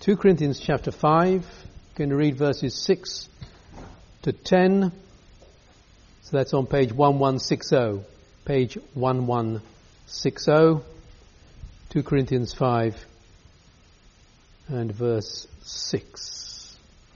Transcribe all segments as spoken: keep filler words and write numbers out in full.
Second Corinthians chapter five, going to read verses six to ten. So that's on page eleven sixty, page eleven sixty, Second Corinthians five and verse six.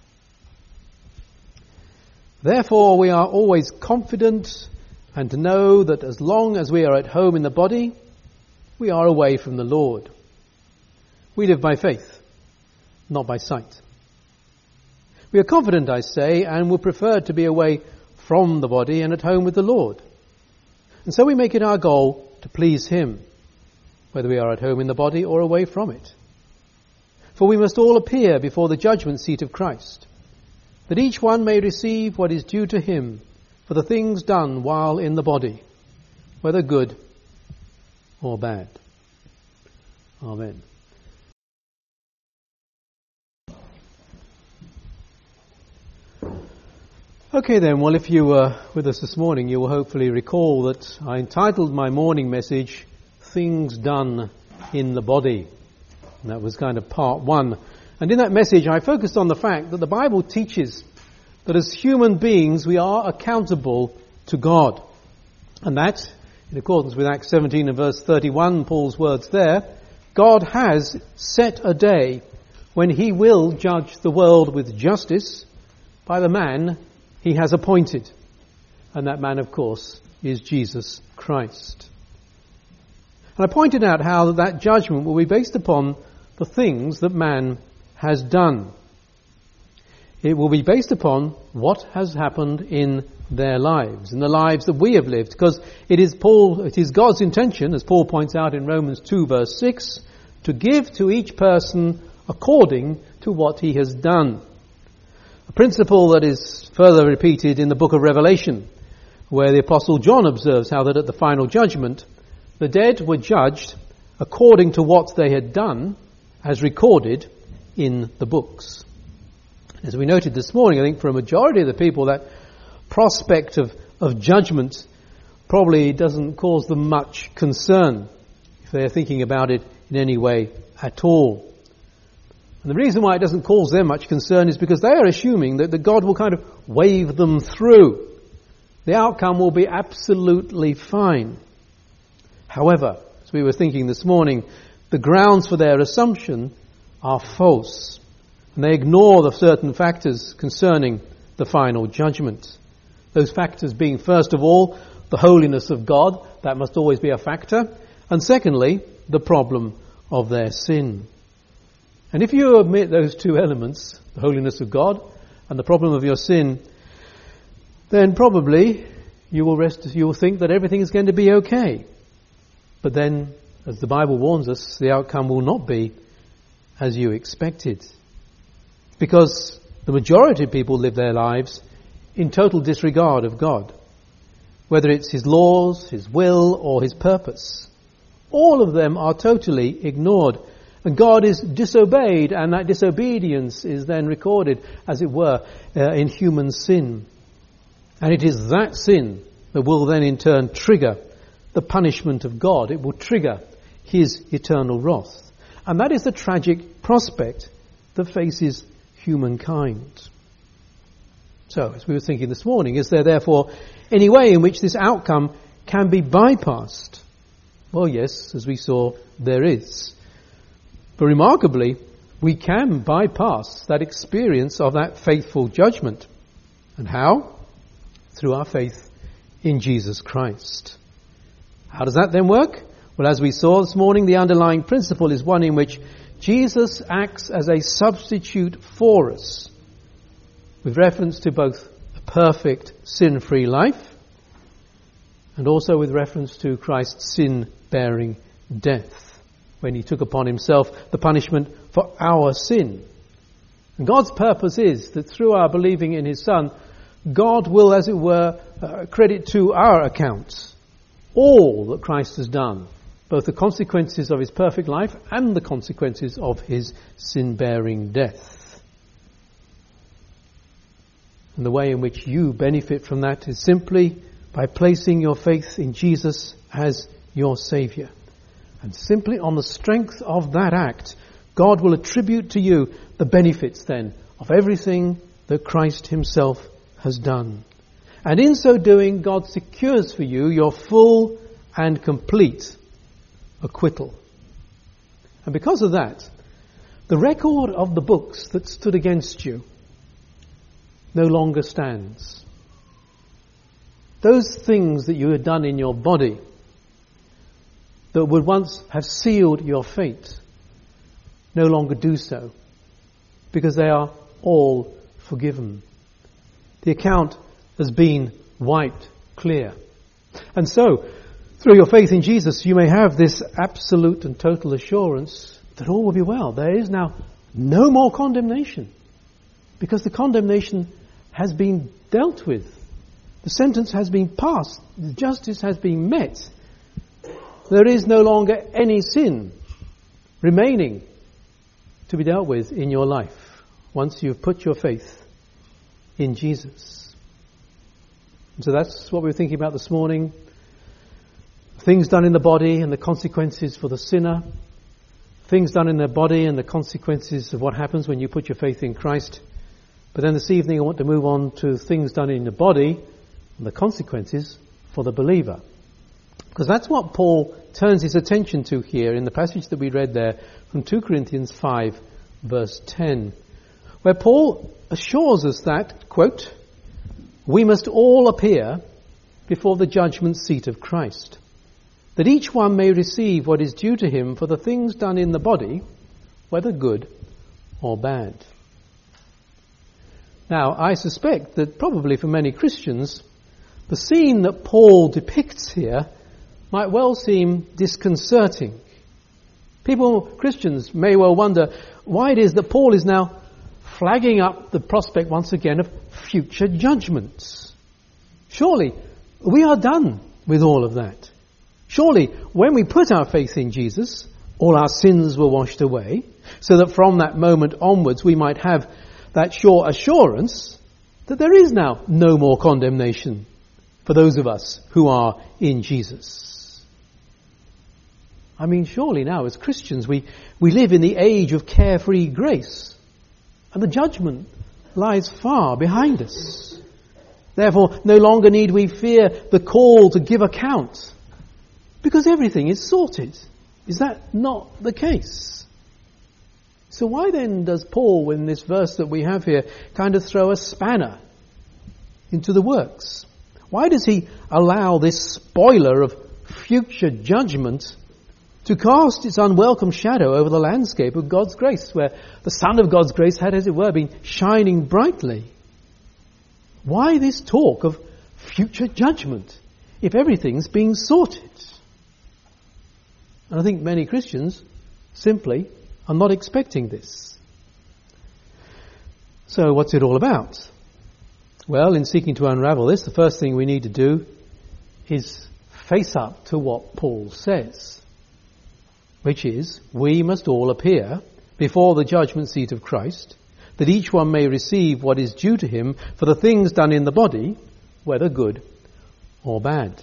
Therefore we are always confident and to know that as long as we are at home in the body, we are away from the Lord. We live by faith, not by sight. We are confident, I say, and would prefer to be away from the body and at home with the Lord. And so we make it our goal to please Him, whether we are at home in the body or away from it. For we must all appear before the judgment seat of Christ, that each one may receive what is due to him for the things done while in the body, whether good or bad. Amen. Okay then, well, if you were with us this morning, you will hopefully recall that I entitled my morning message, Things Done in the Body. And that was kind of part one. And in that message, I focused on the fact that the Bible teaches that as human beings, we are accountable to God. And that, in accordance with Acts seventeen and verse thirty-one, Paul's words there, God has set a day when He will judge the world with justice by the man He has appointed. And that man, of course, is Jesus Christ. And I pointed out how that judgment will be based upon the things that man has done. It will be based upon what has happened in their lives, in the lives that we have lived, because it is Paul, it is God's intention, as Paul points out in Romans two verse six, to give to each person according to what he has done. A principle that is further repeated in the book of Revelation, where the Apostle John observes how that at the final judgment, the dead were judged according to what they had done, as recorded in the books. As we noted this morning, I think for a majority of the people, that prospect of, of judgment probably doesn't cause them much concern, if they're thinking about it in any way at all. And the reason why it doesn't cause them much concern is because they are assuming that, that God will kind of wave them through. The outcome will be absolutely fine. However, as we were thinking this morning, the grounds for their assumption are false. And they ignore the certain factors concerning the final judgment. Those factors being, first of all, the holiness of God. That must always be a factor. And secondly, the problem of their sin. And if you omit those two elements, the holiness of God and the problem of your sin, then probably you will rest, you will think that everything is going to be okay. But then, as the Bible warns us, the outcome will not be as you expected. Because the majority of people live their lives in total disregard of God. Whether it's His laws, His will, or His purpose. All of them are totally ignored. And God is disobeyed, and that disobedience is then recorded, as it were, uh, in human sin. And it is that sin that will then in turn trigger the punishment of God. It will trigger His eternal wrath. And that is the tragic prospect that faces humankind. So, as we were thinking this morning, is there therefore any way in which this outcome can be bypassed? Well, yes, as we saw, there is. But remarkably, we can bypass that experience of that faithful judgment. And how? Through our faith in Jesus Christ. How does that then work? Well, as we saw this morning, the underlying principle is one in which Jesus acts as a substitute for us, with reference to both a perfect sin-free life and also with reference to Christ's sin-bearing death, when He took upon Himself the punishment for our sin. And God's purpose is that through our believing in His Son, God will, as it were, uh, credit to our account all that Christ has done, both the consequences of His perfect life and the consequences of His sin-bearing death. And the way in which you benefit from that is simply by placing your faith in Jesus as your Saviour. And simply on the strength of that act, God will attribute to you the benefits then of everything that Christ himself has done. And in so doing, God secures for you your full and complete acquittal. And because of that, the record of the books that stood against you no longer stands. Those things that you had done in your body that would once have sealed your fate no longer do so, because they are all forgiven. The account has been wiped clear. And so, through your faith in Jesus, you may have this absolute and total assurance that all will be well. There is now no more condemnation, because the condemnation has been dealt with. The sentence has been passed. The justice has been met. There is no longer any sin remaining to be dealt with in your life once you've put your faith in Jesus. And so that's what we were thinking about this morning. Things done in the body and the consequences for the sinner. Things done in the body and the consequences of what happens when you put your faith in Christ. But then this evening I want to move on to things done in the body and the consequences for the believer. Because that's what Paul turns his attention to here in the passage that we read there from Second Corinthians five, verse ten, where Paul assures us that, quote, "We must all appear before the judgment seat of Christ, that each one may receive what is due to him for the things done in the body, whether good or bad." Now, I suspect that probably for many Christians, the scene that Paul depicts here might well seem disconcerting. People, Christians, may well wonder why it is that Paul is now flagging up the prospect once again of future judgments. Surely, we are done with all of that. Surely, when we put our faith in Jesus, all our sins were washed away, so that from that moment onwards we might have that sure assurance that there is now no more condemnation for those of us who are in Jesus. I mean, surely now as Christians we, we live in the age of carefree grace, and the judgment lies far behind us. Therefore, no longer need we fear the call to give account, because everything is sorted. Is that not the case? So why then does Paul, in this verse that we have here, kind of throw a spanner into the works? Why does he allow this spoiler of future judgment to cast its unwelcome shadow over the landscape of God's grace, where the sun of God's grace had, as it were, been shining brightly? Why this talk of future judgment if everything's being sorted? And I think many Christians simply are not expecting this. So what's it all about? Well, in seeking to unravel this, the first thing we need to do is face up to what Paul says, which is, we must all appear before the judgment seat of Christ, that each one may receive what is due to him for the things done in the body, whether good or bad.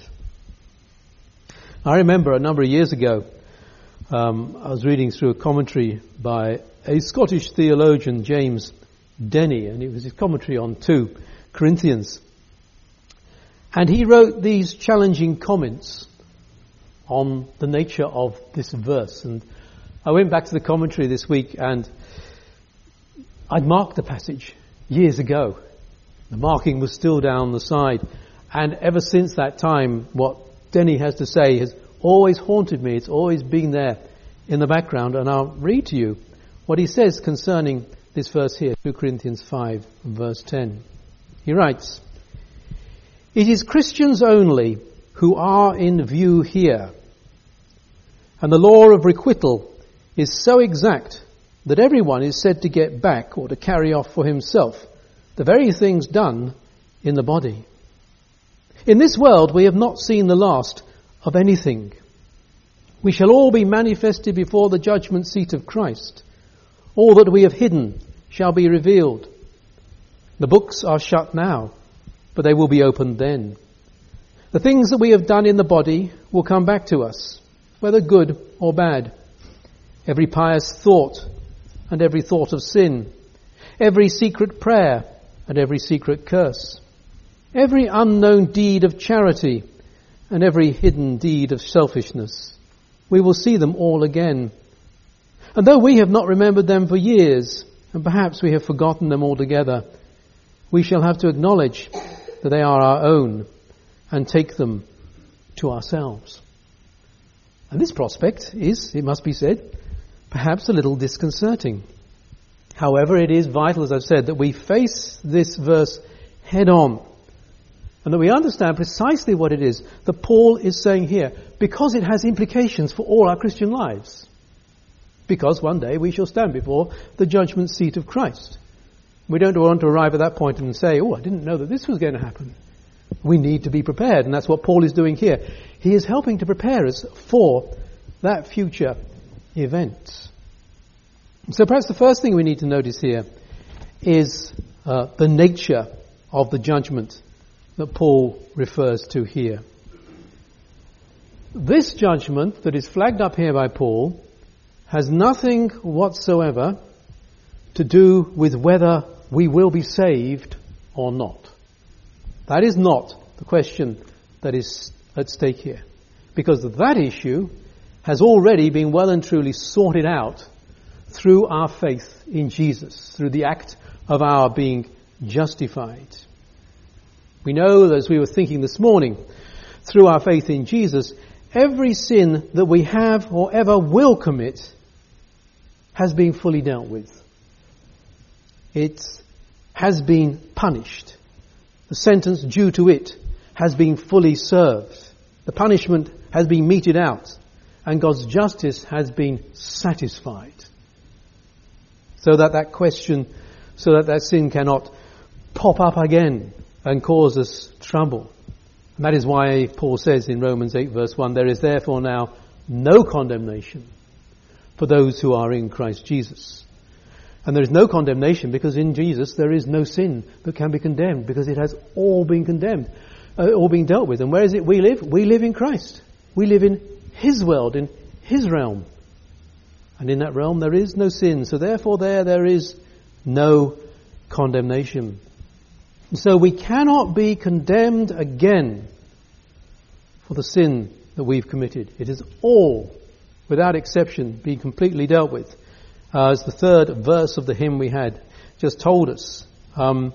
I remember a number of years ago, um, I was reading through a commentary by a Scottish theologian, James Denny, and it was his commentary on two Corinthians. And he wrote these challenging comments on the nature of this verse. And I went back to the commentary this week and I'd marked the passage years ago. The marking was still down the side. And ever since that time, what Denny has to say has always haunted me. It's always been there in the background. And I'll read to you what he says concerning this verse here, Second Corinthians five, verse ten. He writes, "It is Christians only who are in view here, and the law of requital is so exact that everyone is said to get back or to carry off for himself the very things done in the body. In this world we have not seen the last of anything. We shall all be manifested before the judgment seat of Christ. All that we have hidden shall be revealed. The books are shut now, but they will be opened then. The things that we have done in the body will come back to us, whether good or bad. Every pious thought and every thought of sin, every secret prayer and every secret curse, every unknown deed of charity and every hidden deed of selfishness. We will see them all again. And though we have not remembered them for years, and perhaps we have forgotten them altogether, we shall have to acknowledge that they are our own and take them to ourselves. And this prospect is, it must be said, perhaps a little disconcerting. However, it is vital, as I've said, that we face this verse head on and that we understand precisely what it is that Paul is saying here, because it has implications for all our Christian lives. Because one day we shall stand before the judgment seat of Christ. We don't want to arrive at that point and say, oh, I didn't know that this was going to happen. We need to be prepared, and that's what Paul is doing here. He is helping to prepare us for that future event. So perhaps the first thing we need to notice here is uh, the nature of the judgment that Paul refers to here. This judgment that is flagged up here by Paul has nothing whatsoever to do with whether we will be saved or not. That is not the question that is at stake here, because that issue has already been well and truly sorted out through our faith in Jesus, through the act of our being justified. We know, as we were thinking this morning, through our faith in Jesus, every sin that we have or ever will commit has been fully dealt with. It has been punished. The sentence due to it has been fully served. The punishment has been meted out, and God's justice has been satisfied. So that that question, so that that sin cannot pop up again and cause us trouble. And that is why Paul says in Romans eight verse one, there is therefore now no condemnation for those who are in Christ Jesus. And there is no condemnation because in Jesus there is no sin that can be condemned, because it has all been condemned, uh, all been dealt with. And where is it we live? We live in Christ. We live in His world, in His realm. And in that realm there is no sin. So therefore there, there is no condemnation. And so we cannot be condemned again for the sin that we've committed. It is all, without exception, been completely dealt with. Uh, as the third verse of the hymn we had just told us. Um,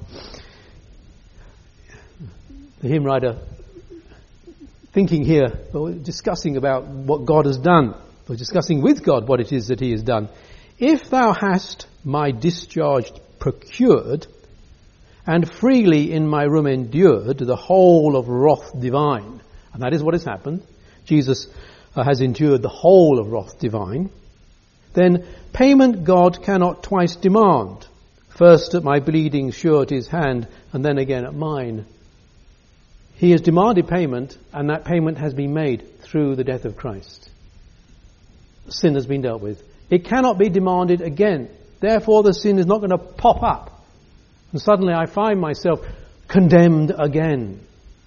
the hymn writer, thinking here, discussing about what God has done, or discussing with God what it is that He has done. If thou hast my discharge procured, and freely in my room endured the whole of wrath divine. And that is what has happened. Jesus uh, has endured the whole of wrath divine. Then payment God cannot twice demand. First at my bleeding surety's hand, and then again at mine. He has demanded payment, and that payment has been made through the death of Christ. Sin has been dealt with. It cannot be demanded again. Therefore the sin is not going to pop up. And suddenly I find myself condemned again.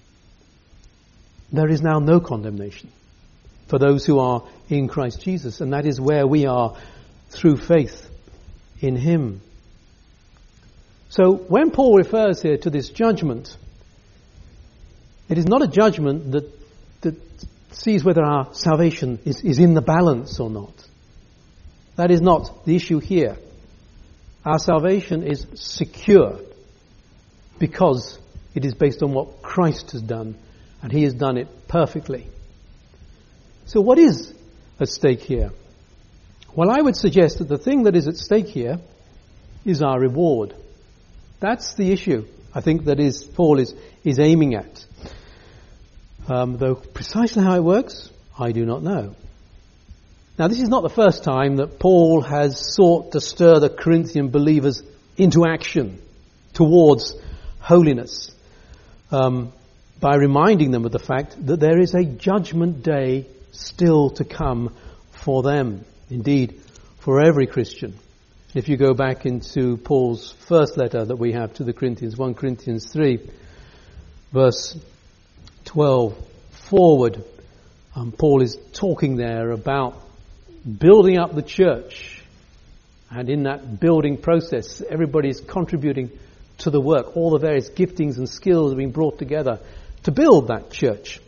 There is now no condemnation for those who are in Christ Jesus. And that is where we are through faith in Him. So when Paul refers here to this judgment, it is not a judgment that, that sees whether our salvation is, is in the balance or not. That is not the issue here. Our salvation is secure because it is based on what Christ has done, and He has done it perfectly. So what is at stake here? Well, I would suggest that the thing that is at stake here is our reward. That's the issue, I think, that is Paul is, is aiming at. Um, though precisely how it works, I do not know. Now, this is not the first time that Paul has sought to stir the Corinthian believers into action towards holiness um, by reminding them of the fact that there is a judgment day still to come for them. Indeed, for every Christian. If you go back into Paul's first letter that we have to the Corinthians, First Corinthians three, verse twelve forward, um, Paul is talking there about building up the church And in that building process, everybody's contributing to the work. All the various giftings and skills are being brought together to build that church.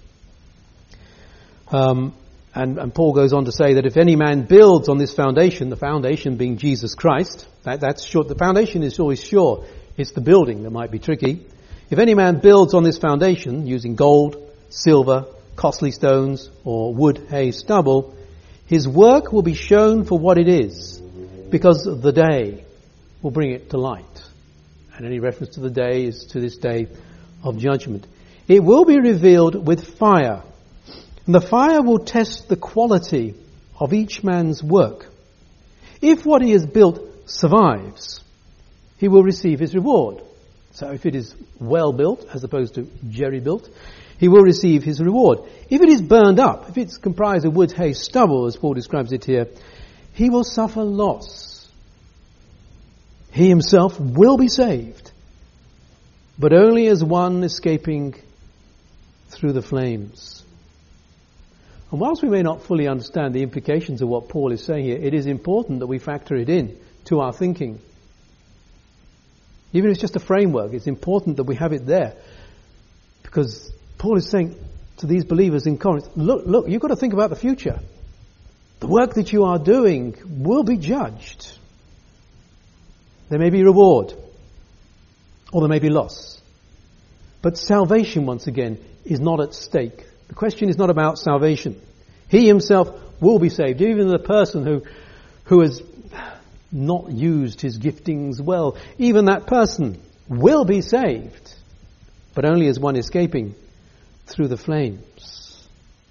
Um, and, and Paul goes on to say that if any man builds on this foundation, the foundation being Jesus Christ, that, that's sure, the foundation is always sure. It's the building that might be tricky. If any man builds on this foundation using gold, silver, costly stones, or wood, hay, stubble, his work will be shown for what it is, because the day will bring it to light. And any reference to the day is to this day of judgment. It will be revealed with fire, and the fire will test the quality of each man's work. If what he has built survives, he will receive his reward. So if it is well built, as opposed to jerry built, he will receive his reward. If it is burned up, if it's comprised of wood, hay, stubble, as Paul describes it here, he will suffer loss. He himself will be saved, but only as one escaping through the flames. And whilst we may not fully understand the implications of what Paul is saying here, it is important that we factor it in to our thinking. Even if it's just a framework, it's important that we have it there. Because Paul is saying to these believers in Corinth, look, look, you've got to think about the future. The work that you are doing will be judged. There may be reward, or there may be loss. But salvation, once again, is not at stake. The question is not about salvation. He himself will be saved. Even the person who, who has not used his giftings well, even that person will be saved, but only as one escaping through the flames.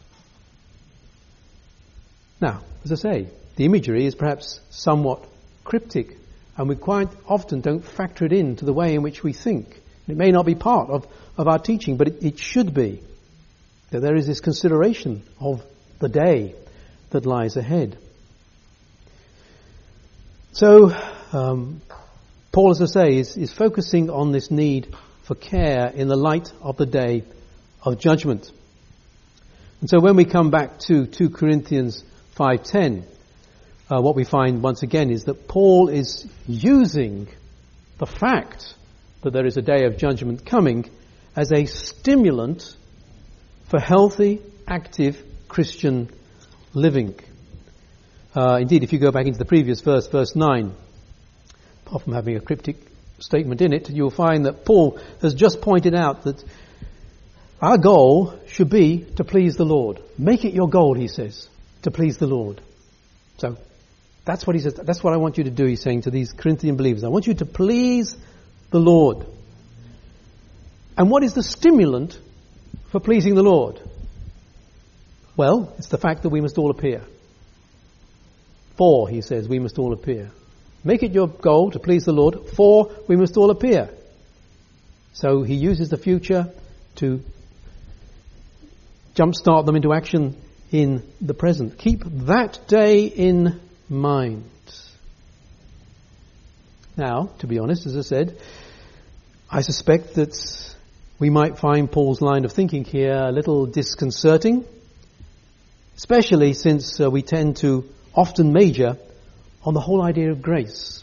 Now, as I say, the imagery is perhaps somewhat cryptic, and we quite often don't factor it into the way in which we think. It may not be part of, of our teaching, but it, it should be. That there is this consideration of the day that lies ahead. So, um, Paul, as I say, is, is focusing on this need for care in the light of the day of judgment. And so when we come back to two Corinthians five ten, uh, what we find once again is that Paul is using the fact that there is a day of judgment coming as a stimulant for healthy, active Christian living. Uh, indeed, if you go back into the previous verse, verse nine, apart from having a cryptic statement in it, you'll find that Paul has just pointed out that our goal should be to please the Lord. Make it your goal, he says, to please the Lord. So that's what he says. That's what I want you to do, he's saying to these Corinthian believers. I want you to please the Lord. And what is the stimulant for pleasing the Lord? Well, it's the fact that we must all appear. For, he says, we must all appear. Make it your goal to please the Lord, for we must all appear. So he uses the future to jumpstart them into action in the present. Keep that day in mind. Now, to be honest, as I said, I suspect that we might find Paul's line of thinking here a little disconcerting, especially since uh, we tend to often major on the whole idea of grace.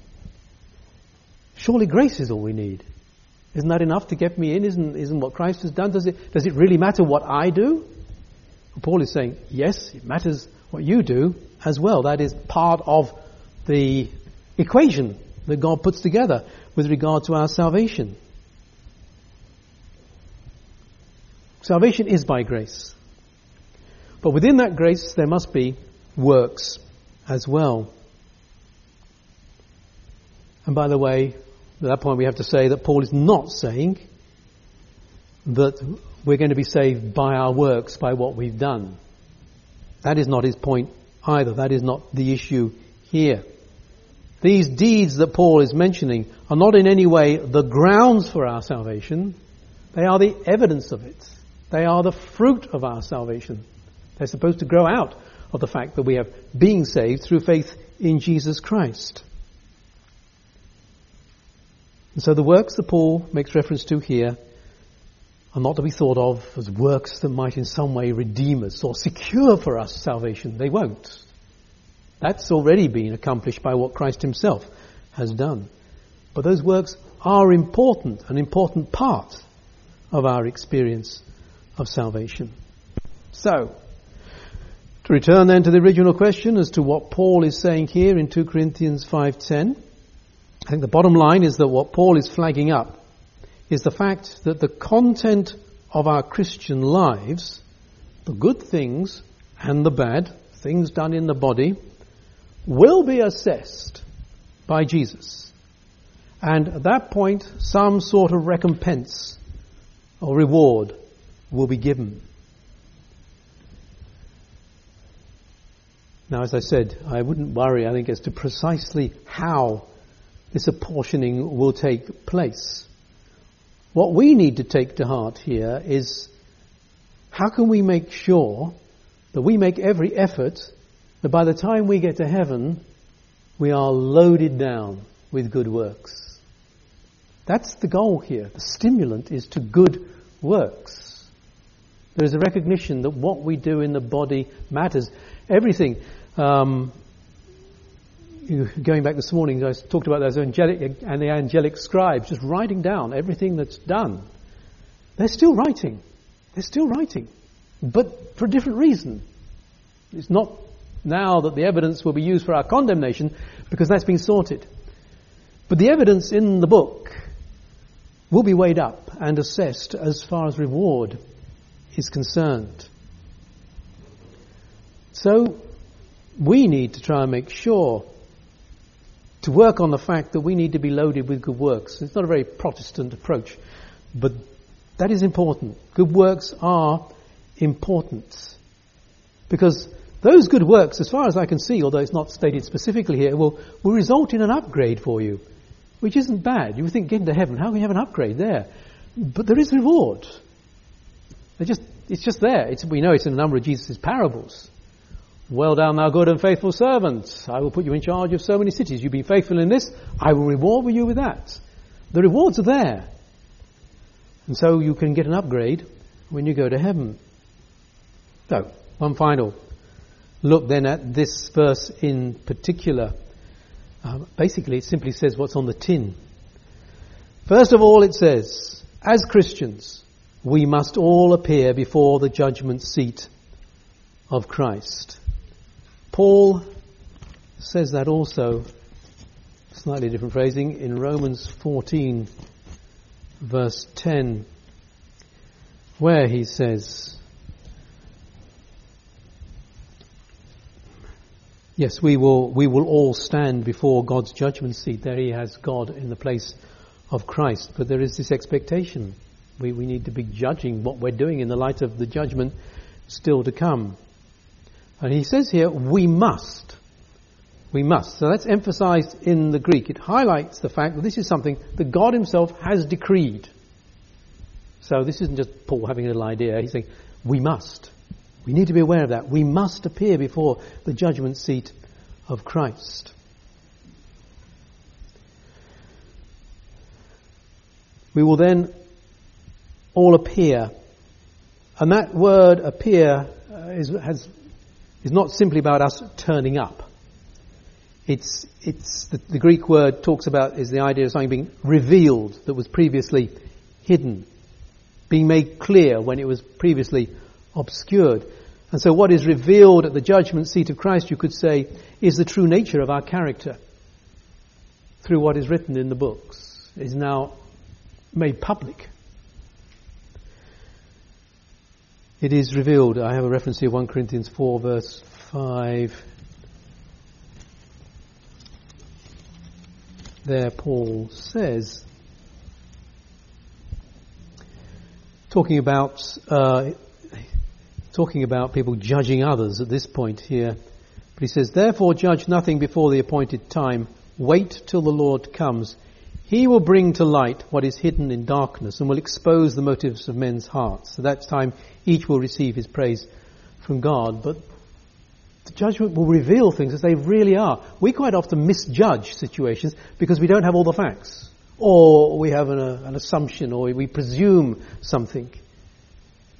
Surely grace is all we need. Isn't that enough to get me in? Isn't, isn't what Christ has done? Does it, does it really matter what I do? Well, Paul is saying, yes, it matters what you do as well. That is part of the equation that God puts together with regard to our salvation. Salvation is by grace. But within that grace, there must be works as well. And by the way, at that point we have to say that Paul is not saying that we're going to be saved by our works, by what we've done. That is not his point either. That is not the issue here. These deeds that Paul is mentioning are not in any way the grounds for our salvation. They are the evidence of it. They are the fruit of our salvation. They're supposed to grow out of the fact that we have been saved through faith in Jesus Christ. And so the works that Paul makes reference to here are not to be thought of as works that might in some way redeem us or secure for us salvation. They won't. That's already been accomplished by what Christ himself has done. But those works are important, an important part of our experience of salvation. So, to return then to the original question as to what Paul is saying here in two Corinthians five ten, I think the bottom line is that what Paul is flagging up is the fact that the content of our Christian lives, the good things and the bad, things done in the body, will be assessed by Jesus. And at that point, some sort of recompense or reward will be given. Now, as I said, I wouldn't worry, I think, as to precisely how this apportioning will take place. What we need to take to heart here is, how can we make sure that we make every effort that by the time we get to heaven, we are loaded down with good works? That's the goal here. The stimulant is to good works. There is a recognition that what we do in the body matters. Everything. Um, going back this morning, I talked about those angelic and the angelic scribes just writing down everything that's done. They're still writing. They're still writing. But for a different reason. It's not now that the evidence will be used for our condemnation, because that's been sorted. But the evidence in the book will be weighed up and assessed as far as reward is concerned. So we need to try and make sure to work on the fact that we need to be loaded with good works. It's not a very Protestant approach, but that is important. Good works are important, because those good works, as far as I can see, although it's not stated specifically here, will, will result in an upgrade for you, which isn't bad. You think, getting to heaven, how can you have an upgrade there? But there is reward. They're just, it's just there. It's, we know it's in a number of Jesus' parables. Well done, thou good and faithful servant. I will put you in charge of so many cities. You've been faithful in this, I will reward you with that. The rewards are there. And so you can get an upgrade when you go to heaven. So, one final look then at this verse in particular. Uh, basically, it simply says what's on the tin. First of all, it says, as Christians, we must all appear before the judgment seat of Christ. Paul says that also, slightly different phrasing, in Romans fourteen, verse ten, where he says, yes, we will we will all stand before God's judgment seat. There he has God in the place of Christ. But there is this expectation. We, we need to be judging what we're doing in the light of the judgment still to come. And he says here, we must. We must. So that's emphasized in the Greek. It highlights the fact that this is something that God himself has decreed. So this isn't just Paul having a little idea. He's saying, we must. We need to be aware of that. We must appear before the judgment seat of Christ. We will then all appear. And that word appear uh, is, has, is not simply about us turning up. It's, it's the, the Greek word talks about is the idea of something being revealed that was previously hidden, being made clear when it was previously obscured. And so what is revealed at the judgment seat of Christ, you could say, is the true nature of our character through what is written in the books, is now made public. It is revealed. I have a reference here, First Corinthians four, verse five. There Paul says, talking about uh, talking about people judging others at this point here, but he says, therefore judge nothing before the appointed time. Wait till the Lord comes. He will bring to light what is hidden in darkness and will expose the motives of men's hearts. At that time, each will receive his praise from God. But the judgment will reveal things as they really are. We quite often misjudge situations because we don't have all the facts. Or we have an, uh, an assumption, or we presume something.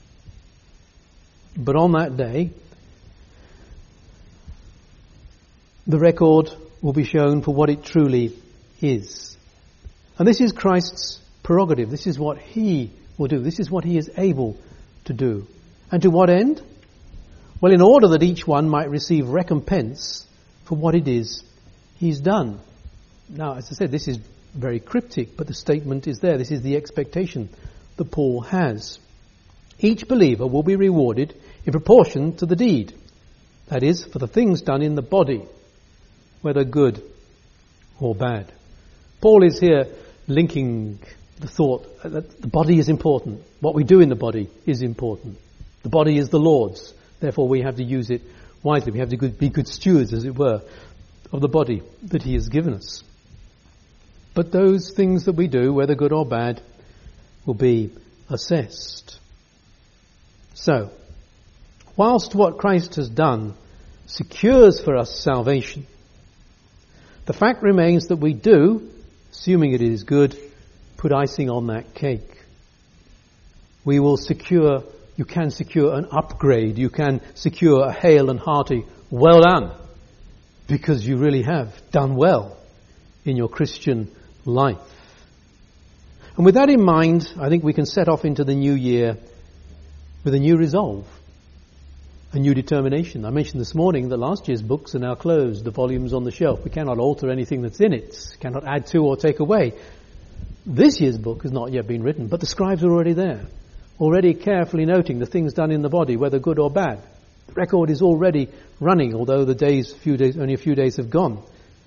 But on that day, the record will be shown for what it truly is. And this is Christ's prerogative. This is what he will do. This is what he is able to do. And to what end? Well, in order that each one might receive recompense for what it is he's done. Now, as I said, this is very cryptic, but the statement is there. This is the expectation that Paul has. Each believer will be rewarded in proportion to the deed. That is, for the things done in the body, whether good or bad. Paul is here linking the thought that the body is important. What we do in the body is important. The body is the Lord's. Therefore, we have to use it wisely. We have to be good stewards, as it were, of the body that he has given us. But those things that we do, whether good or bad, will be assessed. So, whilst what Christ has done secures for us salvation, the fact remains that we do, assuming it is good, put icing on that cake. We will secure, you can secure an upgrade, you can secure a hail and hearty, well done, because you really have done well in your Christian life. And with that in mind, I think we can set off into the new year with a new resolve, a new determination. I mentioned this morning that last year's books are now closed, the volumes on the shelf. We cannot alter anything that's in it, cannot add to or take away. This year's book has not yet been written, but the scribes are already there, already carefully noting the things done in the body, whether good or bad. The record is already running, although the days, few days, only a few days have gone.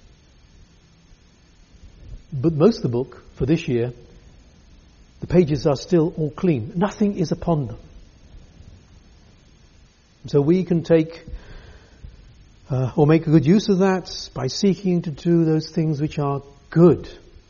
But most of the book for this year, the pages are still all clean. Nothing is upon them. So we can take uh, or make a good use of that by seeking to do those things which are good.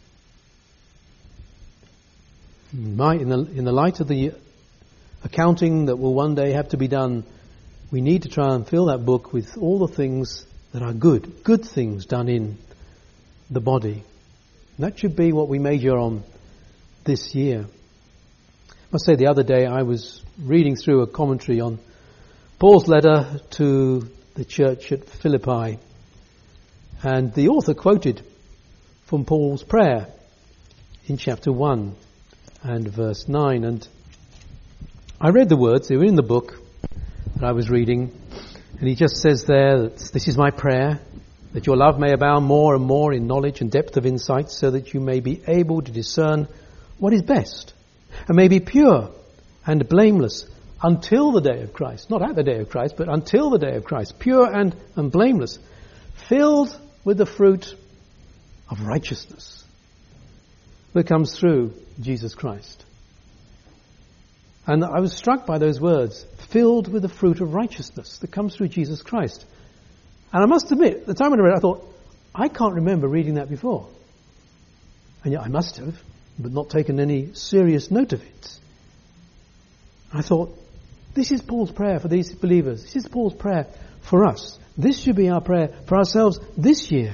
My, in, the, in the light of the accounting that will one day have to be done, we need to try and fill that book with all the things that are good, good things done in the body. And that should be what we major on this year. I must say, the other day I was reading through a commentary on Paul's letter to the church at Philippi, and the author quoted from Paul's prayer in chapter one and verse nine, and I read the words, they were in the book that I was reading, and he just says there that this is my prayer, that your love may abound more and more in knowledge and depth of insight, so that you may be able to discern what is best, and may be pure and blameless until the day of Christ. Not at the day of Christ, but until the day of Christ. Pure and, and blameless, filled with the fruit of righteousness that comes through Jesus Christ. And I was struck by those words, filled with the fruit of righteousness that comes through Jesus Christ. And I must admit, the time when I read it, I thought, I can't remember reading that before. And yet I must have, but not taken any serious note of it. I thought, this is Paul's prayer for these believers. This is Paul's prayer for us. This should be our prayer for ourselves this year.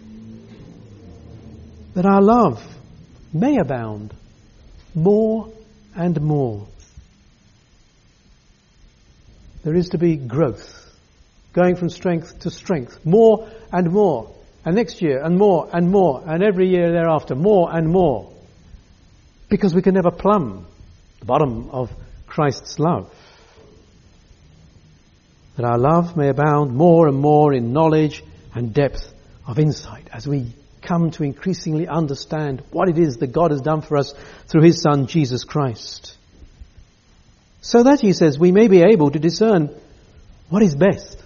That our love may abound more and more. There is to be growth, going from strength to strength, more and more. And next year, and more and more, and every year thereafter, more and more. Because we can never plumb the bottom of Christ's love. That our love may abound more and more in knowledge and depth of insight as we come to increasingly understand what it is that God has done for us through his Son, Jesus Christ. So that, he says, we may be able to discern what is best.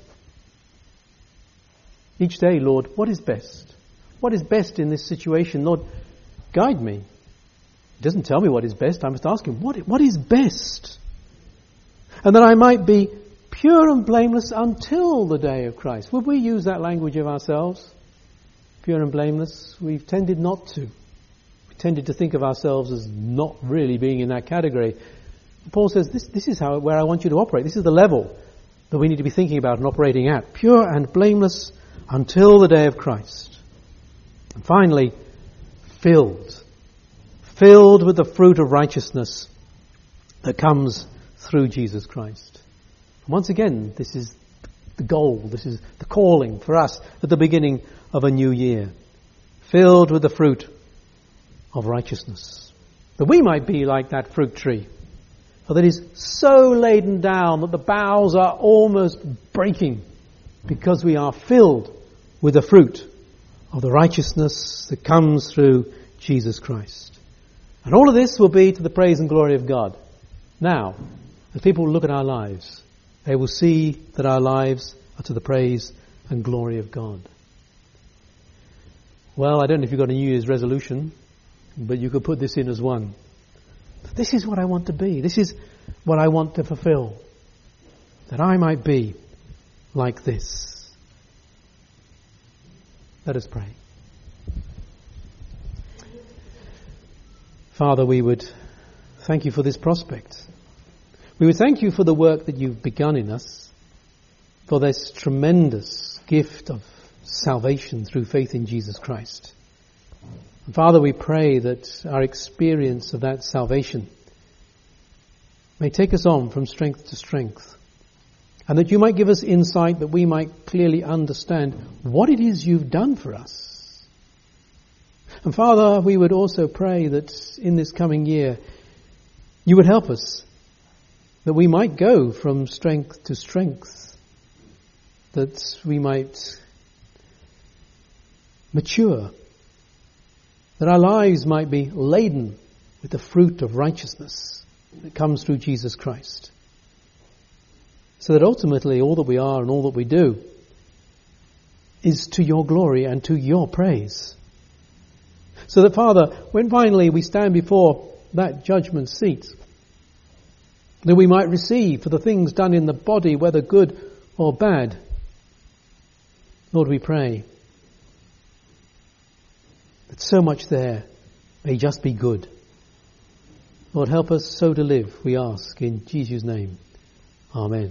Each day, Lord, what is best? What is best in this situation? Lord, guide me. He doesn't tell me what is best. I must ask him, what, what is best? And that I might be pure and blameless until the day of Christ. Would we use that language of ourselves? Pure and blameless? We've tended not to. We tended to think of ourselves as not really being in that category. Paul says, this, this is how where I want you to operate. This is the level that we need to be thinking about and operating at. Pure and blameless until the day of Christ. And finally, filled. Filled with the fruit of righteousness that comes through Jesus Christ. And once again, this is the goal. This is the calling for us at the beginning of a new year. Filled with the fruit of righteousness. That we might be like that fruit tree. For that is so laden down that the boughs are almost breaking because we are filled with the fruit of the righteousness that comes through Jesus Christ. And all of this will be to the praise and glory of God. Now, as people look at our lives, they will see that our lives are to the praise and glory of God. Well, I don't know if you've got a New Year's resolution, but you could put this in as one. This is what I want to be. This is what I want to fulfill. That I might be like this. Let us pray. Father, we would thank you for this prospect. We would thank you for the work that you've begun in us, for this tremendous gift of salvation through faith in Jesus Christ. And Father, we pray that our experience of that salvation may take us on from strength to strength, and that you might give us insight that we might clearly understand what it is you've done for us. And Father, we would also pray that in this coming year you would help us, that we might go from strength to strength, that we might mature, that our lives might be laden with the fruit of righteousness that comes through Jesus Christ. So that ultimately all that we are and all that we do is to your glory and to your praise. So that, Father, when finally we stand before that judgment seat, that we might receive for the things done in the body, whether good or bad, Lord, we pray that so much there may just be good. Lord, help us so to live, we ask in Jesus' name. Amen.